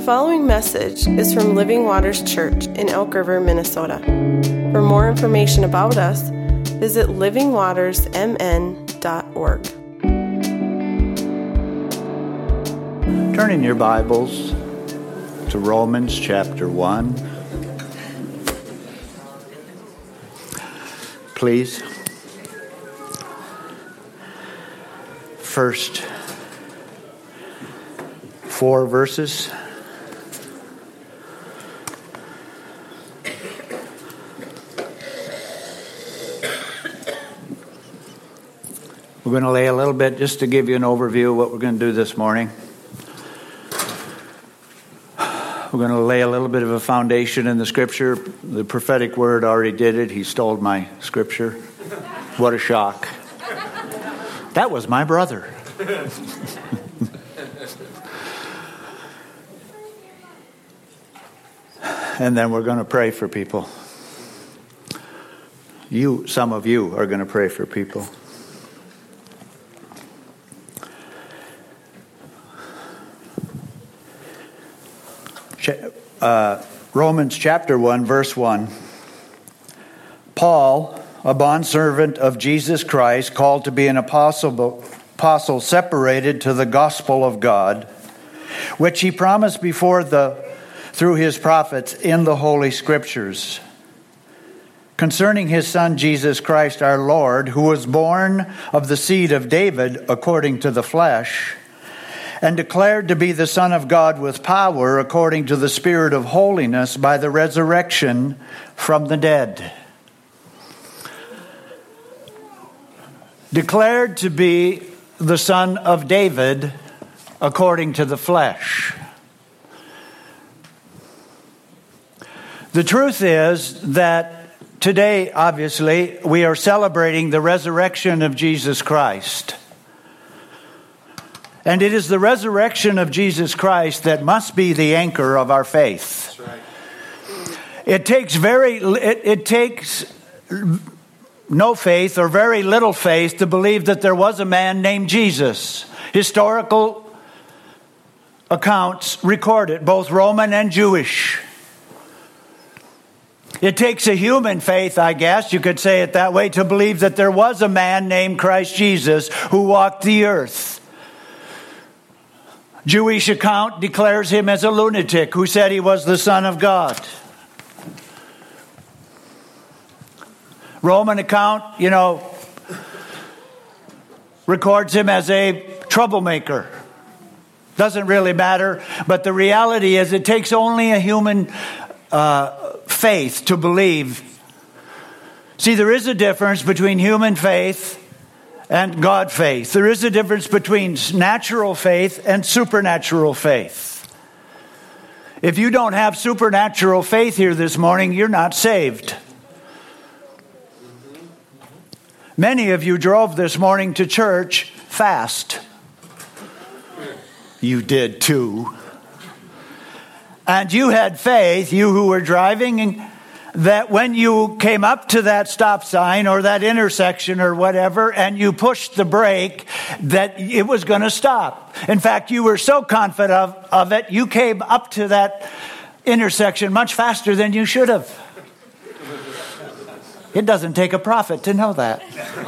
following message is from Living Waters Church in Elk River, Minnesota. For more information about us, visit livingwatersmn.org. Turn in your Bibles to Romans chapter 1. Please. First 4 verses. We're going to lay a little bit just to give you an overview of what we're going to do this morning. We're going to lay a little bit of a foundation in the scripture. The prophetic word already did it. He stole my scripture. What a shock. That was my brother. And then we're going to pray for people. Some of you are going to pray for people. Romans chapter 1, verse 1. Paul, a bondservant of Jesus Christ, called to be an apostle separated to the gospel of God, which he promised before through his prophets in the Holy Scriptures, concerning his Son Jesus Christ our Lord, who was born of the seed of David according to the flesh, and declared to be the Son of God with power according to the Spirit of holiness by the resurrection from the dead. Declared to be the Son of David according to the flesh. The truth is that today, obviously, we are celebrating the resurrection of Jesus Christ. And it is the resurrection of Jesus Christ that must be the anchor of our faith. That's right. It takes no faith or very little faith to believe that there was a man named Jesus. Historical accounts record it, both Roman and Jewish. It takes a human faith, I guess you could say it that way, to believe that there was a man named Christ Jesus who walked the earth. Jewish account declares him as a lunatic who said he was the Son of God. Roman account, records him as a troublemaker. Doesn't really matter, but the reality is it takes only a human faith to believe. See, there is a difference between human faith and God faith. There is a difference between natural faith and supernatural faith. If you don't have supernatural faith here this morning, you're not saved. Many of you drove this morning to church fast. You did too. And you had faith, you who were driving, that when you came up to that stop sign or that intersection or whatever, and you pushed the brake, that it was going to stop. In fact, you were so confident of it, you came up to that intersection much faster than you should have. It doesn't take a prophet to know that.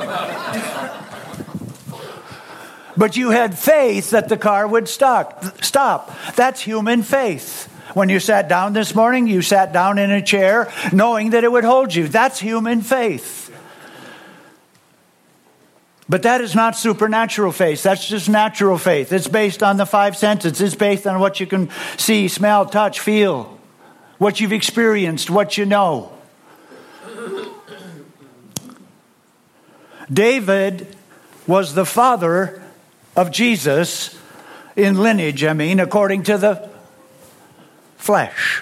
But you had faith that the car would stop. That's human faith. When you sat down this morning, you sat down in a chair knowing that it would hold you. That's human faith. But that is not supernatural faith. That's just natural faith. It's based on the 5 senses. It's based on what you can see, smell, touch, feel, what you've experienced, what you know. David was the father of Jesus in lineage, according to the flesh.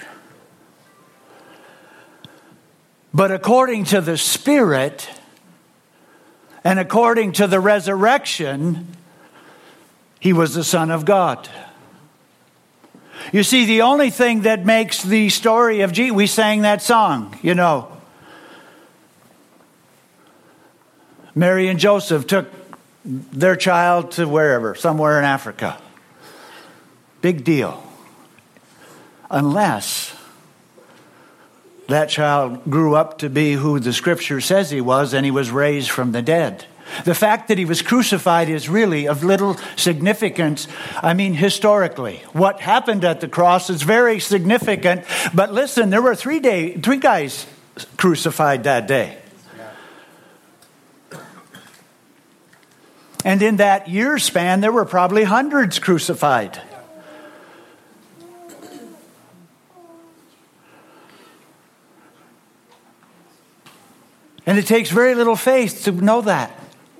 But according to the Spirit and according to the resurrection, he was the Son of God. You see, the only thing that makes the story of Jesus, we sang that song, Mary and Joseph took their child to wherever, somewhere in Africa. Big deal. unless that child grew up to be who the Scripture says he was, and he was raised from the dead. The fact that he was crucified is really of little significance, historically. What happened at the cross is very significant, but listen, there were three guys crucified that day. And in that year span, there were probably hundreds crucified. And it takes very little faith to know that.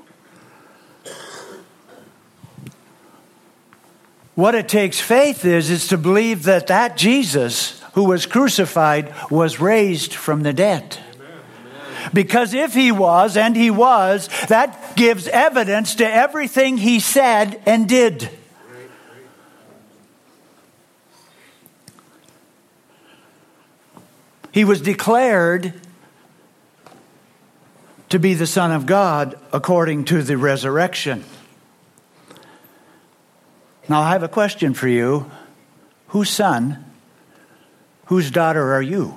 What it takes faith is to believe that Jesus who was crucified was raised from the dead. Because if he was, and he was, that gives evidence to everything he said and did. He was declared to be the Son of God according to the resurrection. Now I have a question for you. Whose son, whose daughter are you?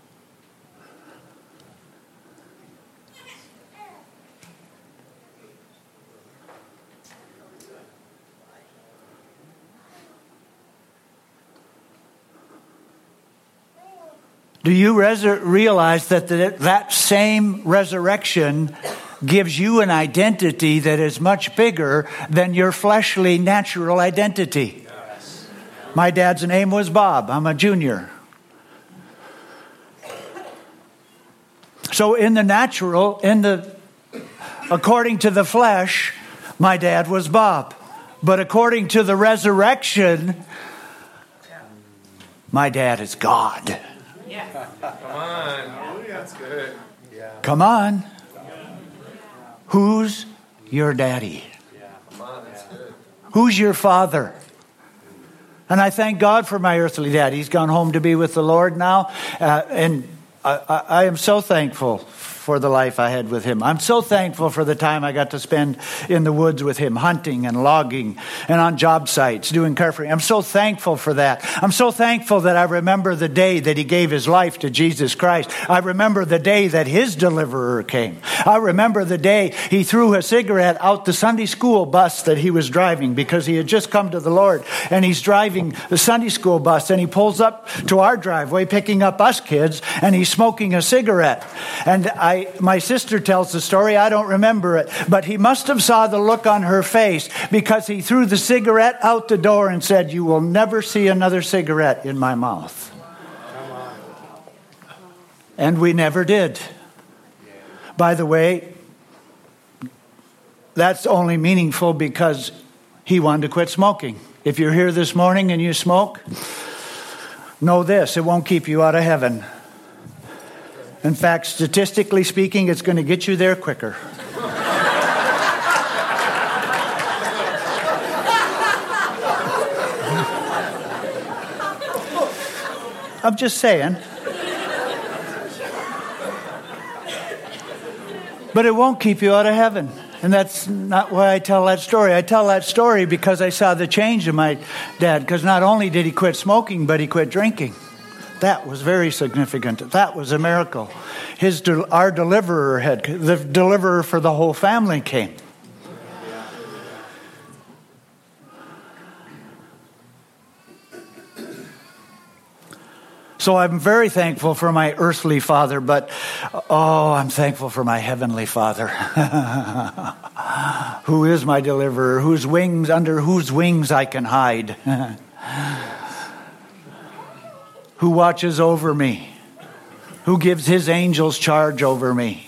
Do you realize that that same resurrection gives you an identity that is much bigger than your fleshly, natural identity? Yes. My dad's name was Bob. I'm a junior. So in the natural, according to the flesh, my dad was Bob. But according to the resurrection, my dad is God. Yeah. Come on. That's good. Yeah. Come on. Who's your daddy? Yeah. Come on, that's good. Who's your father? And I thank God for my earthly dad. He's gone home to be with the Lord now. And I am so thankful for the life I had with him. I'm so thankful for the time I got to spend in the woods with him, hunting and logging and on job sites, doing carpentry. I'm so thankful for that. I'm so thankful that I remember the day that he gave his life to Jesus Christ. I remember the day that his deliverer came. I remember the day he threw a cigarette out the Sunday school bus that he was driving because he had just come to the Lord, and he's driving the Sunday school bus, and he pulls up to our driveway picking up us kids, and he's smoking a cigarette. And my sister tells the story. I don't remember it. But he must have saw the look on her face because he threw the cigarette out the door and said, "You will never see another cigarette in my mouth." And we never did. By the way, that's only meaningful because he wanted to quit smoking. If you're here this morning and you smoke, know this: it won't keep you out of heaven. In fact, statistically speaking, it's going to get you there quicker. I'm just saying. But it won't keep you out of heaven. And that's not why I tell that story. I tell that story because I saw the change in my dad. Because not only did he quit smoking, but he quit drinking. That was very significant. That was a miracle. Our deliverer the deliverer for the whole family came. So I'm very thankful for my earthly father, but I'm thankful for my heavenly Father, who is my deliverer, under whose wings I can hide. Who watches over me, who gives his angels charge over me.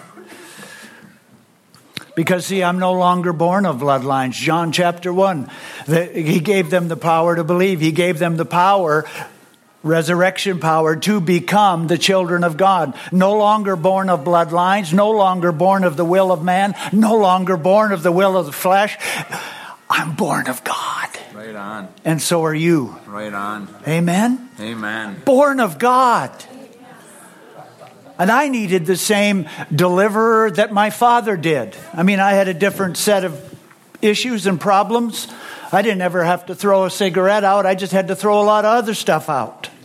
Because, see, I'm no longer born of bloodlines. John chapter 1, he gave them the power to believe. He gave them the power, resurrection power, to become the children of God. No longer born of bloodlines, no longer born of the will of man, no longer born of the will of the flesh. I'm born of God. Right on. And so are you. Right on. Amen? Amen. Born of God. And I needed the same deliverer that my father did. I had a different set of issues and problems. I didn't ever have to throw a cigarette out. I just had to throw a lot of other stuff out.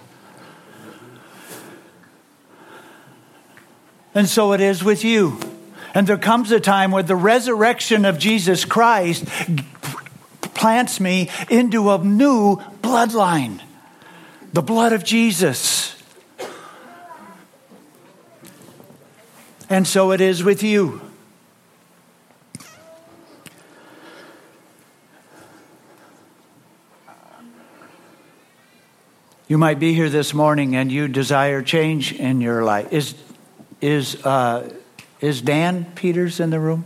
And so it is with you. And there comes a time where the resurrection of Jesus Christ plants me into a new bloodline. The blood of Jesus. And so it is with you. You might be here this morning and you desire change in your life. Is Dan Peters in the room?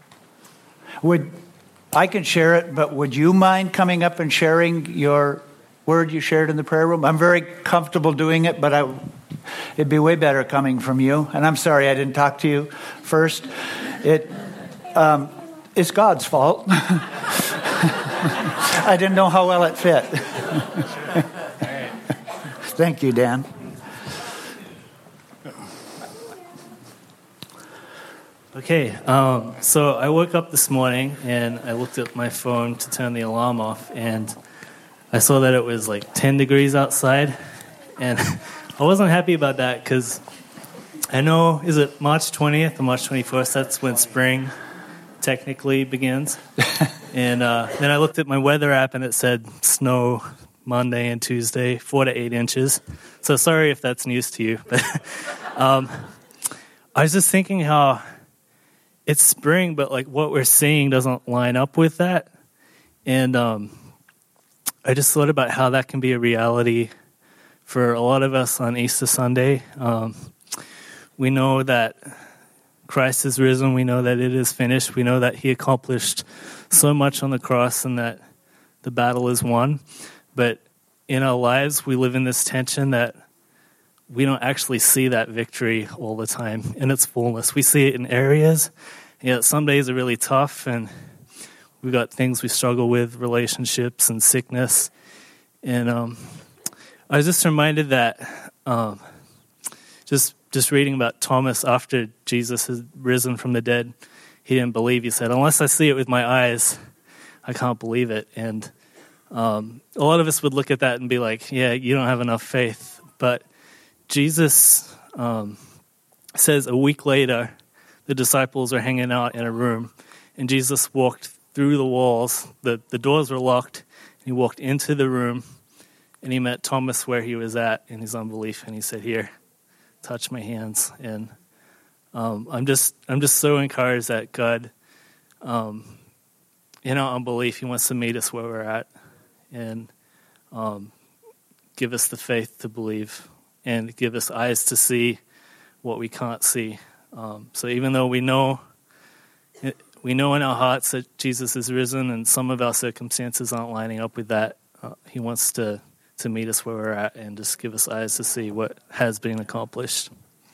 I can share it, but would you mind coming up and sharing your word you shared in the prayer room? I'm very comfortable doing it, but it'd be way better coming from you. And I'm sorry I didn't talk to you first. It's God's fault. I didn't know how well it fit. Thank you, Dan. Okay, so I woke up this morning and I looked at my phone to turn the alarm off, and I saw that it was like 10 degrees outside, and I wasn't happy about that because I know, is it March 20th or March 21st? That's when spring technically begins. And then I looked at my weather app and it said snow Monday and Tuesday, 4 to 8 inches. So sorry if that's news to you. But I was just thinking how it's spring, but like what we're seeing doesn't line up with that. And I just thought about how that can be a reality for a lot of us on Easter Sunday. We know that Christ is risen. We know that it is finished. We know that he accomplished so much on the cross and that the battle is won. But in our lives, we live in this tension that we don't actually see that victory all the time in its fullness. We see it in areas. Some days are really tough, and we've got things we struggle with, relationships and sickness. And I was just reminded that just reading about Thomas after Jesus has risen from the dead, he didn't believe. He said, unless I see it with my eyes, I can't believe it. And a lot of us would look at that and be like, yeah, you don't have enough faith. But Jesus says a week later, the disciples are hanging out in a room, and Jesus walked through the walls. The doors were locked, and he walked into the room, and he met Thomas where he was at in his unbelief, and he said, here, touch my hands. And I'm just so encouraged that God, in our unbelief, he wants to meet us where we're at and give us the faith to believe and give us eyes to see what we can't see. So even though we know in our hearts that Jesus is risen and some of our circumstances aren't lining up with that, he wants to meet us where we're at and just give us eyes to see what has been accomplished.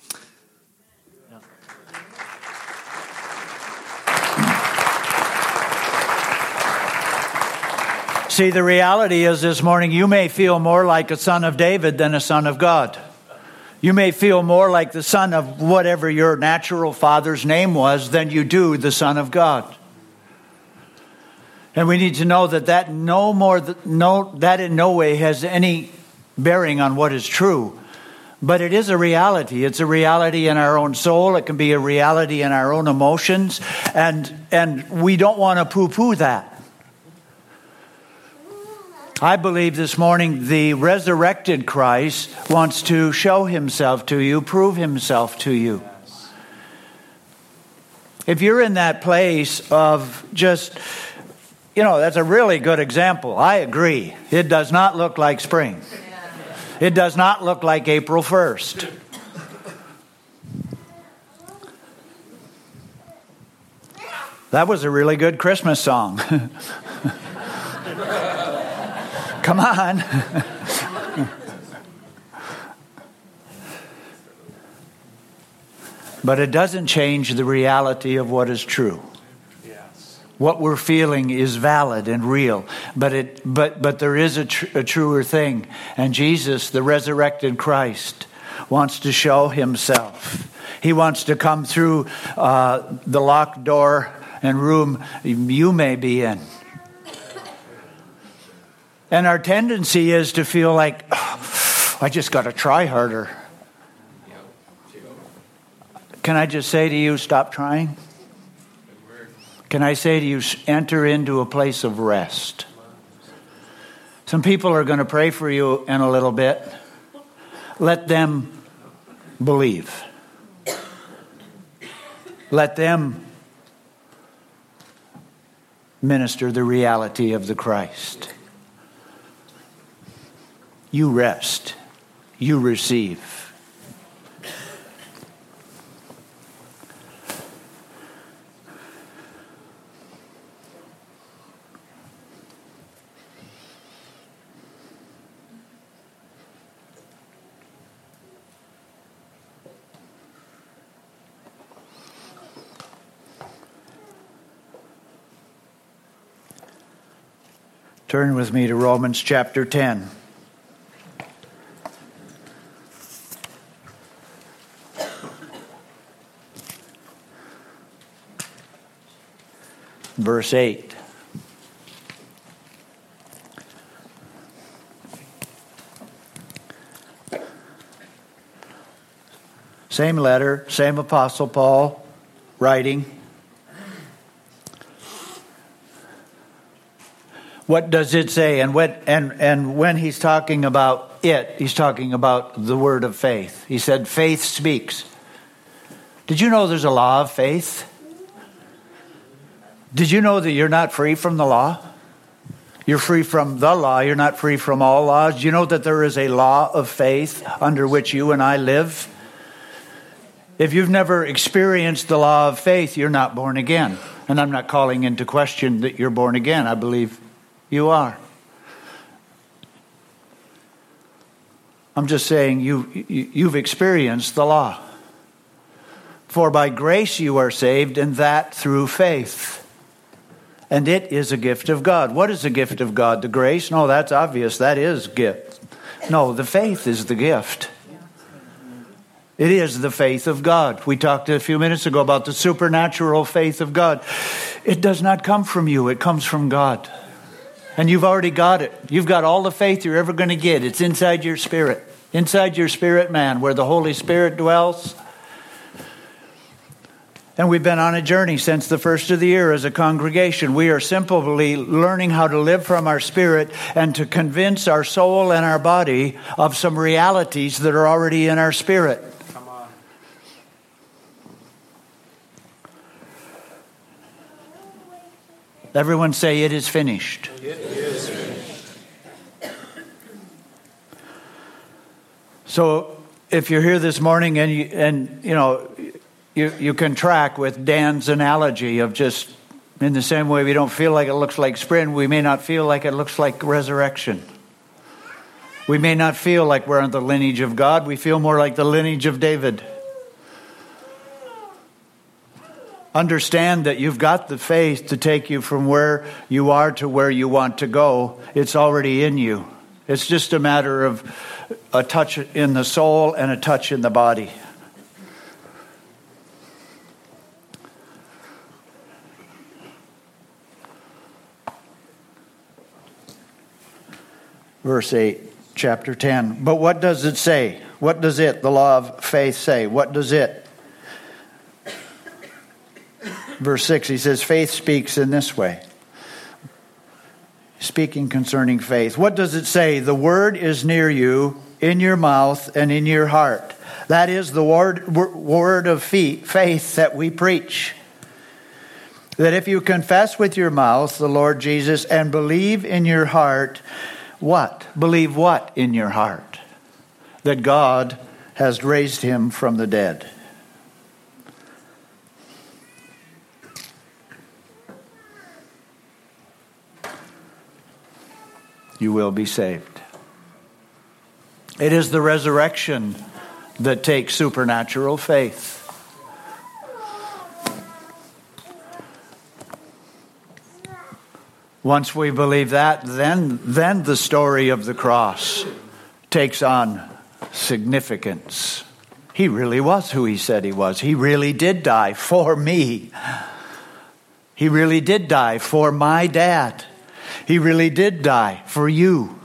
See, the reality is this morning, you may feel more like a son of David than a son of God. You may feel more like the son of whatever your natural father's name was than you do the son of God. And we need to know that in no way has any bearing on what is true. But it is a reality. It's a reality in our own soul. It can be a reality in our own emotions. And we don't want to poo-poo that. I believe this morning the resurrected Christ wants to show himself to you, prove himself to you. If you're in that place of just, that's a really good example. I agree. It does not look like spring. It does not look like April 1st. That was a really good Christmas song. Come on. But it doesn't change the reality of what is true. Yes. What we're feeling is valid and real, but there is a truer thing. And Jesus, the resurrected Christ, wants to show himself. He wants to come through the locked door and room you may be in. And our tendency is to feel like, I just got to try harder. Can I just say to you, stop trying? Can I say to you, enter into a place of rest? Some people are going to pray for you in a little bit. Let them believe. Let them minister the reality of the Christ. You rest. You receive. Turn with me to Romans chapter 10. Verse 8. Same letter, same Apostle Paul writing. What does it say? And when he's talking about it, he's talking about the word of faith. He said, faith speaks. Did you know there's a law of faith? Did you know that you're not free from the law? You're free from the law. You're not free from all laws. Do you know that there is a law of faith under which you and I live? If you've never experienced the law of faith, you're not born again. And I'm not calling into question that you're born again. I believe you are. I'm just saying you've experienced the law. For by grace you are saved, and that through faith. And it is a gift of God. What is the gift of God? The grace? No, that's obvious. That is gift. No, the faith is the gift. It is the faith of God. We talked a few minutes ago about the supernatural faith of God. It does not come from you. It comes from God. And you've already got it. You've got all the faith you're ever going to get. It's inside your spirit. Inside your spirit man, where the Holy Spirit dwells. And we've been on a journey since the first of the year as a congregation. We are simply learning how to live from our spirit and to convince our soul and our body of some realities that are already in our spirit. Come on. Everyone say, it is finished. It is finished. So if you're here this morning and you can track with Dan's analogy of just in the same way we don't feel like it looks like spring, we may not feel like it looks like resurrection. We may not feel like we're in the lineage of God. We feel more like the lineage of David. Understand that you've got the faith to take you from where you are to where you want to go. It's already in you. It's just a matter of a touch in the soul and a touch in the body. Verse 8, chapter 10. But what does it say? What does it, the law of faith, say? What does it? Verse 6, he says, faith speaks in this way. Speaking concerning faith. What does it say? The word is near you, in your mouth and in your heart. That is the word of faith that we preach. That if you confess with your mouth the Lord Jesus and believe in your heart, what? Believe what in your heart? That God has raised him from the dead. You will be saved. It is the resurrection that takes supernatural faith. Once we believe that, then the story of the cross takes on significance. He really was who he said he was. He really did die for me. He really did die for my dad. He really did die for you.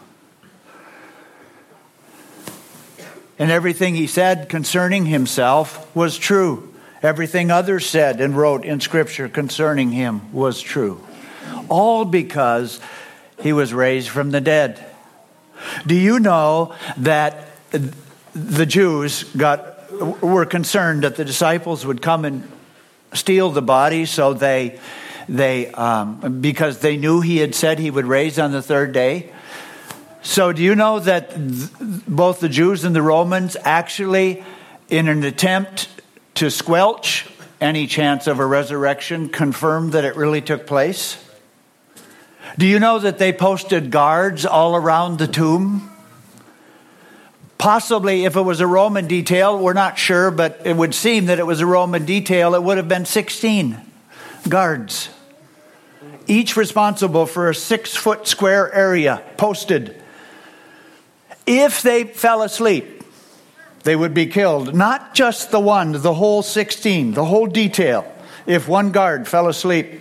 And everything he said concerning himself was true. Everything others said and wrote in Scripture concerning him was true. All because he was raised from the dead. Do you know that the Jews were concerned that the disciples would come and steal the body, so they because they knew he had said he would raise on the third day? So do you know that both the Jews and the Romans actually, in an attempt to squelch any chance of a resurrection, confirmed that it really took place? Do you know that they posted guards all around the tomb? Possibly, if it was a Roman detail, we're not sure, but it would seem that it was a Roman detail. It would have been 16 guards, each responsible for a 6-foot square area posted. If they fell asleep, they would be killed. Not just the one, the whole 16, the whole detail. If one guard fell asleep.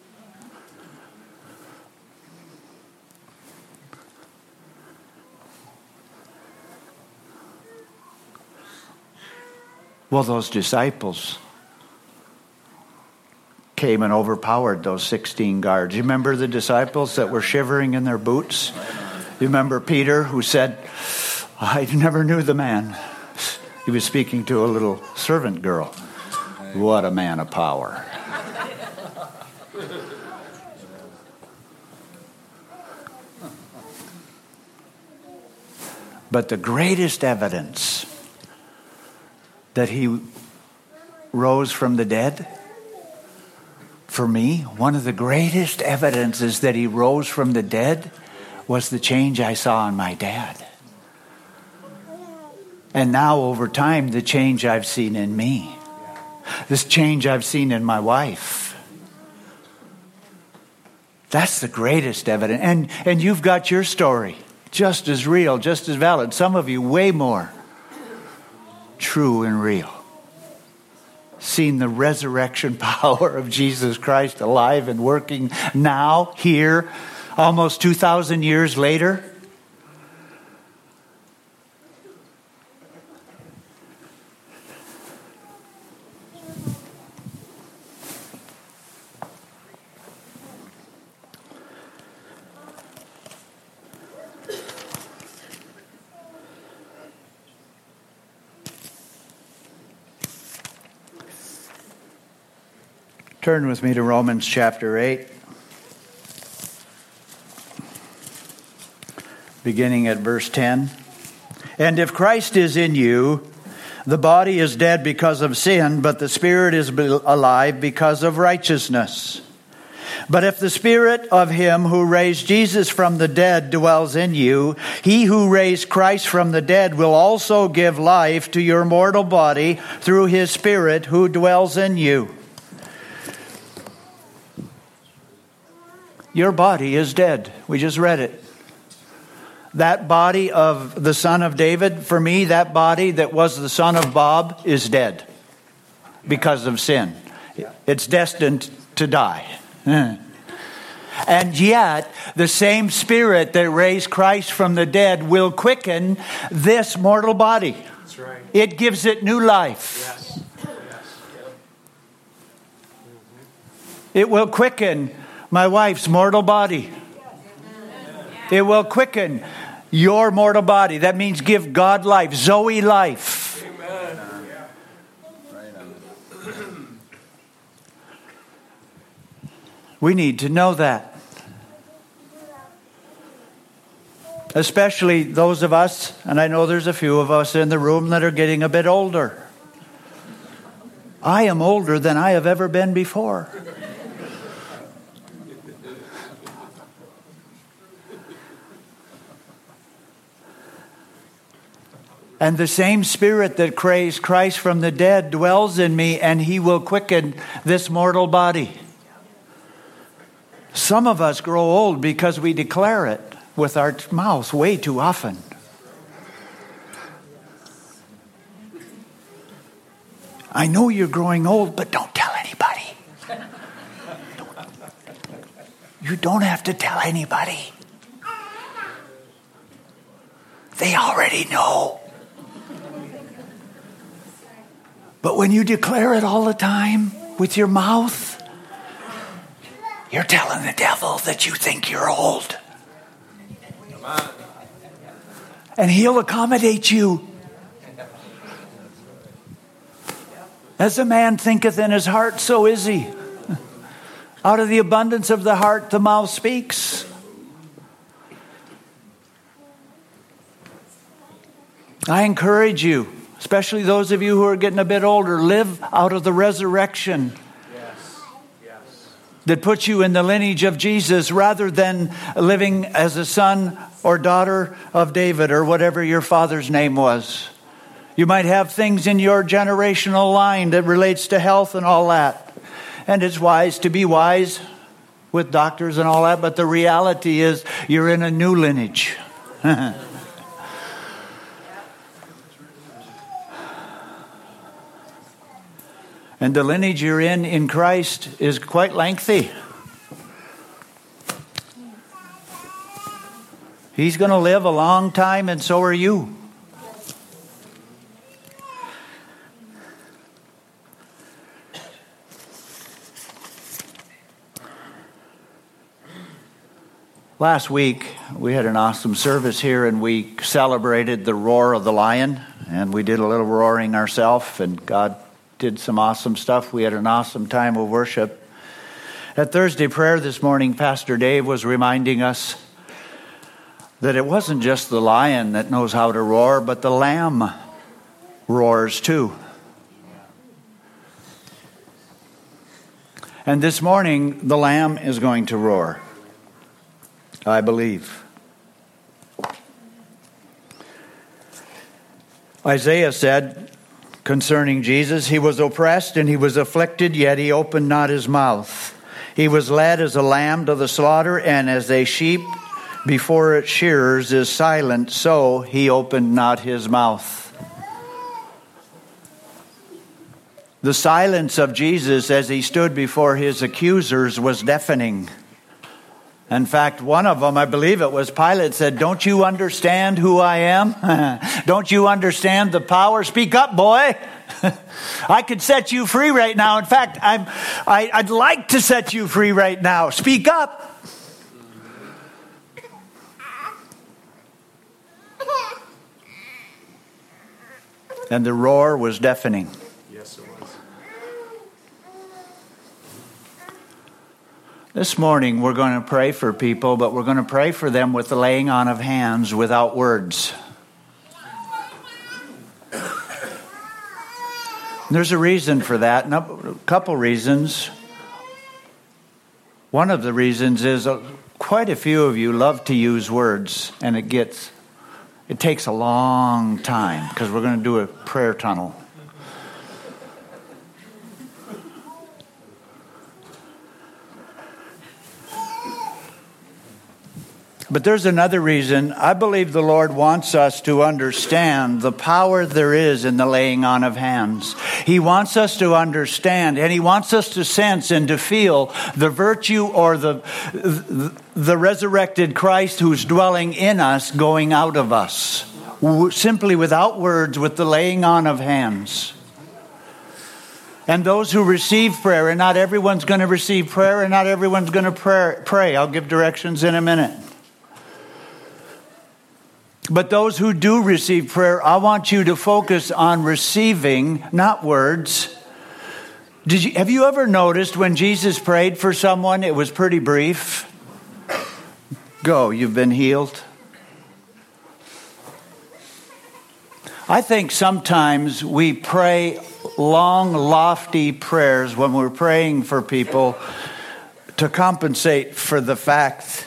Well, those disciples came and overpowered those 16 guards. You remember the disciples that were shivering in their boots? You remember Peter, who said, I never knew the man. He was speaking to a little servant girl. What a man of power. But the greatest evidence that he rose from the dead, for me, one of the greatest evidences that he rose from the dead was the change I saw in my dad. And now over time, the change I've seen in me. This change I've seen in my wife. That's the greatest evidence. And you've got your story, just as real, just as valid. Some of you way more true and real. Seen the resurrection power of Jesus Christ alive and working now, here, almost 2,000 years later. Turn with me to Romans chapter 8, beginning at verse 10. And if Christ is in you, the body is dead because of sin, but the spirit is alive because of righteousness. But if the spirit of him who raised Jesus from the dead dwells in you, he who raised Christ from the dead will also give life to your mortal body through his spirit who dwells in you. Your body is dead. We just read it. That body of the son of David, for me, that body that was the son of Bob is dead because of sin. It's destined to die. And yet, the same spirit that raised Christ from the dead will quicken this mortal body. That's right. It gives it new life. Yes. It will quicken my wife's mortal body. It will quicken your mortal body. That means give God life, Zoe life. Amen. We need to know that. Especially those of us, and I know there's a few of us in the room that are getting a bit older. I am older than I have ever been before. And the same spirit that raised Christ from the dead dwells in me, and he will quicken this mortal body. Some of us grow old because we declare it with our mouths way too often. I know you're growing old, but don't tell anybody. You don't have to tell anybody. They already know. But when you declare it all the time with your mouth, you're telling the devil that you think you're old. Come on. And he'll accommodate you. As a man thinketh in his heart, so is he. Out of the abundance of the heart, the mouth speaks. I encourage you, especially those of you who are getting a bit older, live out of the resurrection that puts you in the lineage of Jesus rather than living as a son or daughter of David or whatever your father's name was. You might have things in your generational line that relates to health and all that. And it's wise to be wise with doctors and all that, but the reality is you're in a new lineage. And the lineage you're in Christ is quite lengthy. He's going to live a long time, and so are you. Last week, we had an awesome service here, and we celebrated the roar of the lion, and we did a little roaring ourselves, and God did some awesome stuff. We had an awesome time of worship. At Thursday prayer this morning, Pastor Dave was reminding us that it wasn't just the lion that knows how to roar, but the lamb roars too. And this morning, the lamb is going to roar, I believe. Isaiah said concerning Jesus, he was oppressed and he was afflicted, yet he opened not his mouth. He was led as a lamb to the slaughter, and as a sheep before its shearers is silent, so he opened not his mouth. The silence of Jesus as he stood before his accusers was deafening. In fact, one of them, I believe it was Pilate, said, "Don't you understand who I am? Don't you understand the power? Speak up, boy. I could set you free right now. In fact, I'd like to set you free right now. Speak up." And the roar was deafening. Yes, it was. This morning we're going to pray for people, but we're going to pray for them with the laying on of hands without words. There's a reason for that, a couple reasons. One of the reasons is quite a few of you love to use words, and it takes a long time because we're going to do a prayer tunnel. But there's another reason. I believe the Lord wants us to understand the power there is in the laying on of hands. He wants us to understand, and He wants us to sense and to feel the virtue or the resurrected Christ who's dwelling in us going out of us. Simply without words, with the laying on of hands. And those who receive prayer, and not everyone's going to receive prayer, and not everyone's going to pray. I'll give directions in a minute. But those who do receive prayer, I want you to focus on receiving, not words. Have you ever noticed when Jesus prayed for someone, it was pretty brief? Go, you've been healed. I think sometimes we pray long, lofty prayers when we're praying for people to compensate for the fact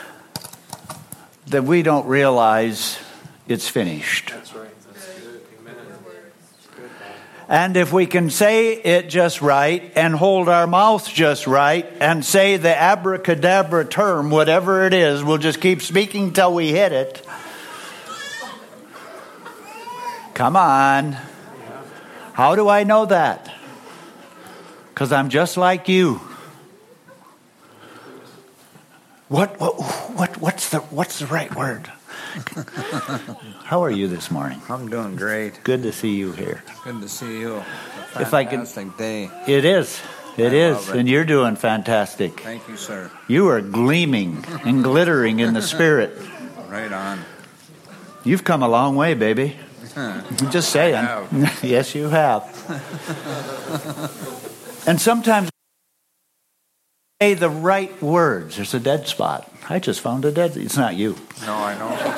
that we don't realize it's finished. That's right. That's good. Amen. Good. And if we can say it just right and hold our mouth just right and say the abracadabra term, whatever it is, we'll just keep speaking till we hit it. Come on. How do I know that? Because I'm just like you. What's the right word? How are you this morning? I'm doing great. Good to see you here. Good to see you. A If I could- fantastic day. It is. It I is. love it. And you're doing fantastic. Thank you, sir. You are gleaming and glittering in the Spirit. Right on. You've come a long way, baby. I'm just saying. I Yes, you have. And sometimes say the right words. There's a dead spot. I just found a dead. It's not you. No, I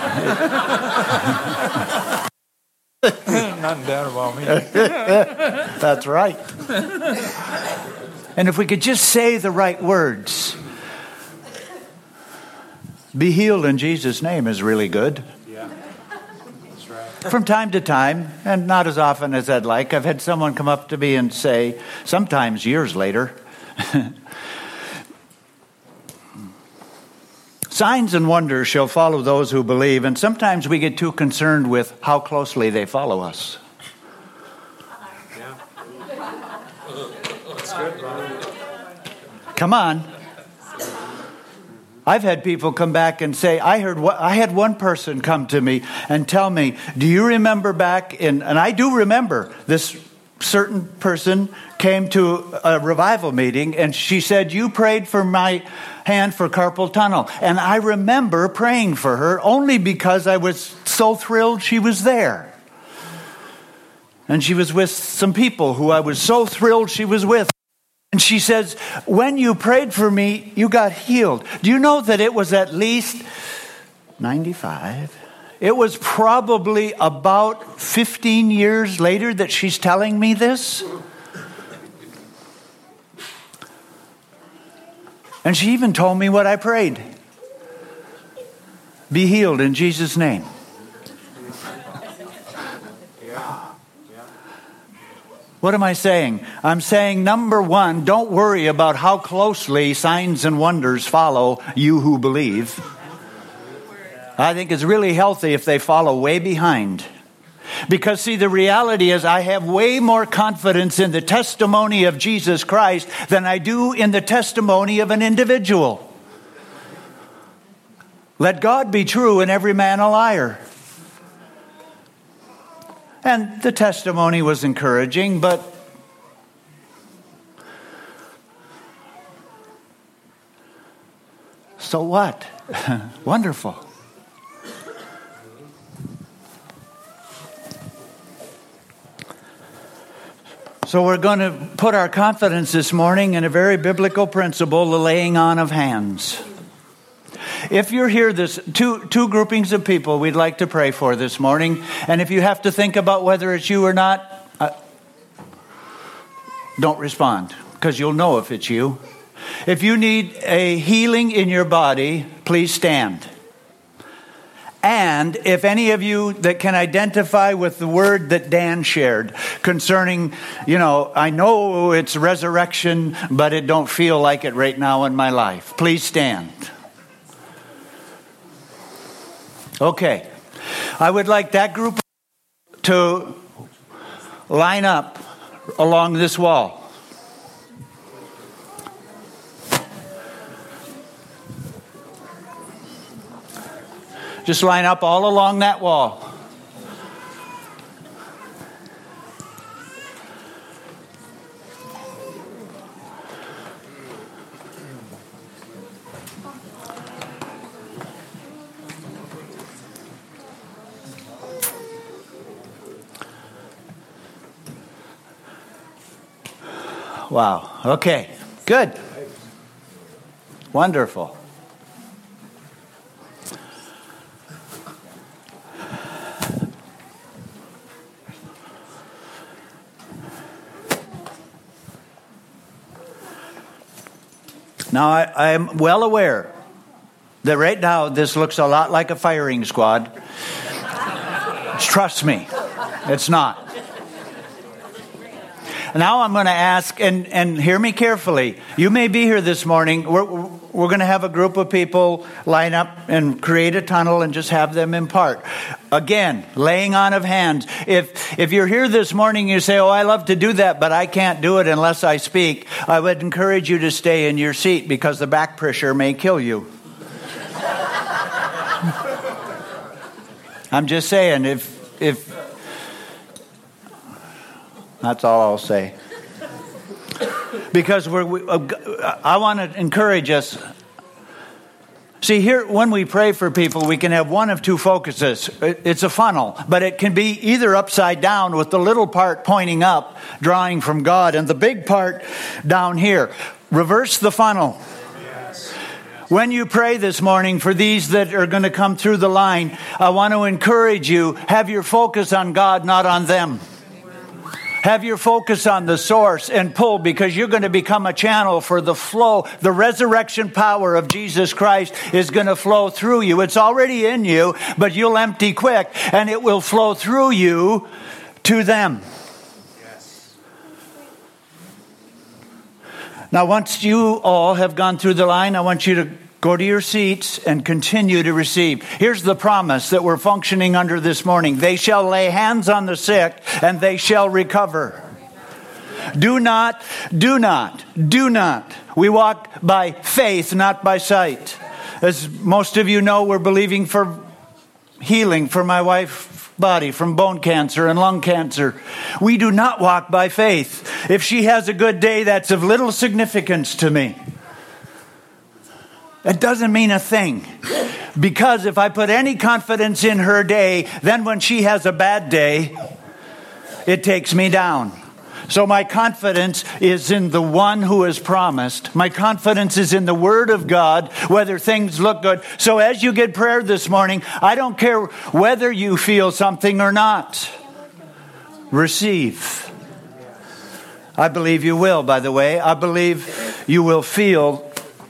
know. Nothing bad about me. That's right. And if we could just say the right words, be healed in Jesus' name is really good. Yeah. That's right. From time to time, and not as often as I'd like, I've had someone come up to me and say, sometimes years later, signs and wonders shall follow those who believe, and sometimes we get too concerned with how closely they follow us. Yeah. That's good, brother. Come on. I've had people come back and say, I had one person come to me and tell me, do you remember back in, and I do remember, this certain person came to a revival meeting and she said, you prayed for my hand for carpal tunnel. And I remember praying for her only because I was so thrilled she was there. And she was with some people who I was so thrilled she was with. And she says, when you prayed for me, you got healed. Do you know that it was at least 95? It was probably about 15 years later that she's telling me this. And she even told me what I prayed. Be healed in Jesus' name. What am I saying? I'm saying, number one, don't worry about how closely signs and wonders follow you who believe. I think it's really healthy if they follow way behind. Because, see, the reality is I have way more confidence in the testimony of Jesus Christ than I do in the testimony of an individual. Let God be true and every man a liar. And the testimony was encouraging, but so what? Wonderful. So we're going to put our confidence this morning in a very biblical principle, the laying on of hands. If you're here, there's two groupings of people we'd like to pray for this morning. And if you have to think about whether it's you or not, don't respond, because you'll know if it's you. If you need a healing in your body, please stand. And if any of you that can identify with the word that Dan shared concerning, I know it's resurrection, but it don't feel like it right now in my life, please stand. Okay, I would like that group to line up along this wall. Just line up all along that wall. Wow. Okay. Good. Wonderful. Now, I'm well aware that right now this looks a lot like a firing squad. Trust me, it's not. Now I'm going to ask, and hear me carefully. You may be here this morning. We're going to have a group of people line up and create a tunnel and just have them impart. Again, laying on of hands. If you're here this morning, you say, I love to do that, but I can't do it unless I speak. I would encourage you to stay in your seat because the back pressure may kill you. I'm just saying, if that's all I'll say. Because I want to encourage us. See, here, when we pray for people, we can have one of two focuses. It's a funnel, but it can be either upside down with the little part pointing up, drawing from God, and the big part down here. Reverse the funnel. When you pray this morning for these that are going to come through the line, I want to encourage you, have your focus on God, not on them. Have your focus on the source and pull, because you're going to become a channel for the flow. The resurrection power of Jesus Christ is going to flow through you. It's already in you, but you'll empty quick, and it will flow through you to them. Now, once you all have gone through the line, I want you to go to your seats and continue to receive. Here's the promise that we're functioning under this morning. They shall lay hands on the sick and they shall recover. Do not. We walk by faith, not by sight. As most of you know, we're believing for healing for my wife's body from bone cancer and lung cancer. We do not walk by faith. If she has a good day, that's of little significance to me. It doesn't mean a thing. Because if I put any confidence in her day, then when she has a bad day, it takes me down. So my confidence is in the one who has promised. My confidence is in the Word of God, whether things look good. So as you get prayer this morning, I don't care whether you feel something or not. Receive. I believe you will, by the way. I believe you will feel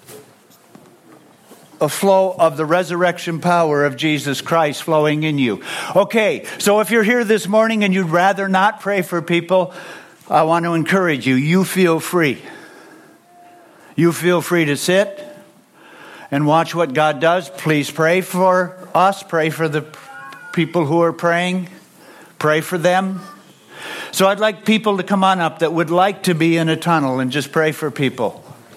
a flow of the resurrection power of Jesus Christ flowing in you. Okay, so if you're here this morning and you'd rather not pray for people, I want to encourage you. You feel free. You feel free to sit and watch what God does. Please pray for us. Pray for the people who are praying. Pray for them. So I'd like people to come on up that would like to be in a tunnel and just pray for people.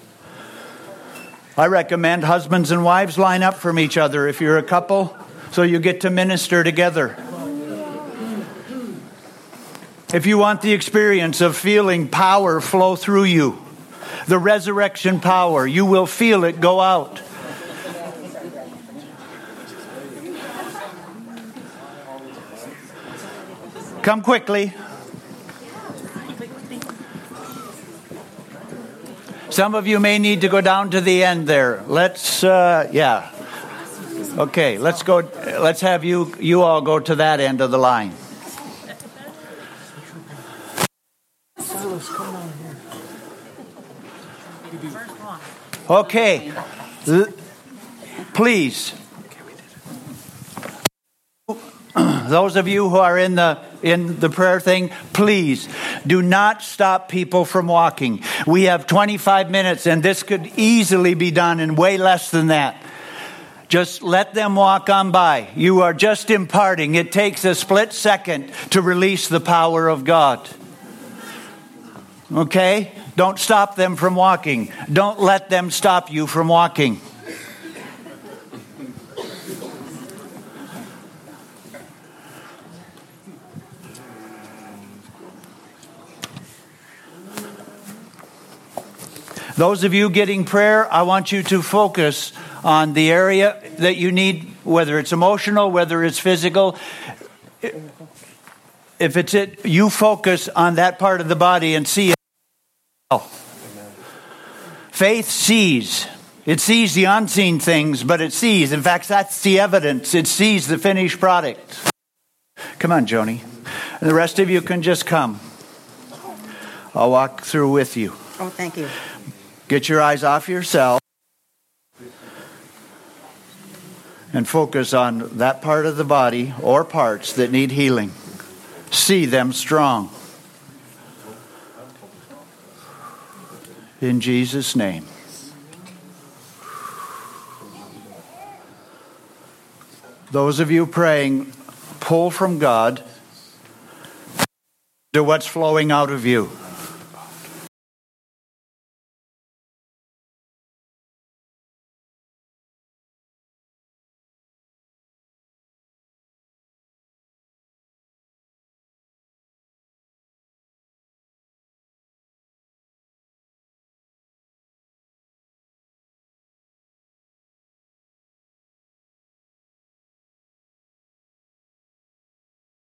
I recommend husbands and wives line up from each other if you're a couple, so you get to minister together. If you want the experience of feeling power flow through you, the resurrection power, you will feel it go out. Come quickly. Some of you may need to go down to the end there. Let's, Okay, let's go. Let's have you all go to that end of the line. Okay, please. Those of you who are in the prayer thing, please do not stop people from walking. We have 25 minutes, and this could easily be done in way less than that. Just let them walk on by. You are just imparting. It takes a split second to release the power of God. Okay? Don't stop them from walking. Don't let them stop you from walking. Those of you getting prayer, I want you to focus on the area that you need, whether it's emotional, whether it's physical. If it's it, you focus on that part of the body and see it. Faith sees. It sees the unseen things, but it sees. In fact, that's the evidence. It sees the finished product. Come on, Joni. And the rest of you can just come. I'll walk through with you. Oh, thank you. Get your eyes off yourself and focus on that part of the body or parts that need healing. See them strong. In Jesus' name. Those of you praying, pull from God to what's flowing out of you.